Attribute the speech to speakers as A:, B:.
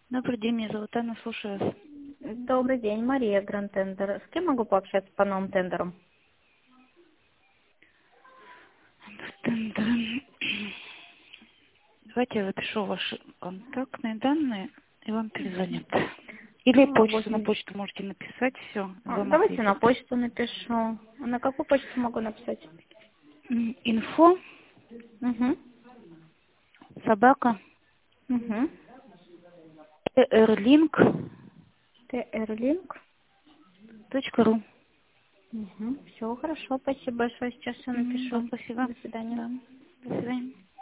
A: Добрый день, меня зовут Анна, слушаю вас.
B: Добрый день, Мария, Гранд Тендер. С кем могу пообщаться по новым тендерам?
A: Тендер. Давайте я запишу ваши контактные данные и вам перезвонят. Или почту, на почту можете написать, все, вам
B: Давайте на
A: ответят.
B: почту напишу. А на какую почту могу написать?
A: Инфо,
B: Угу.
A: собака,
B: Угу.
A: trlink.ru.
B: TR-линк. Угу. Все, хорошо, спасибо большое. Сейчас все напишу.
A: Спасибо.
B: До свидания.
A: Да. До свидания.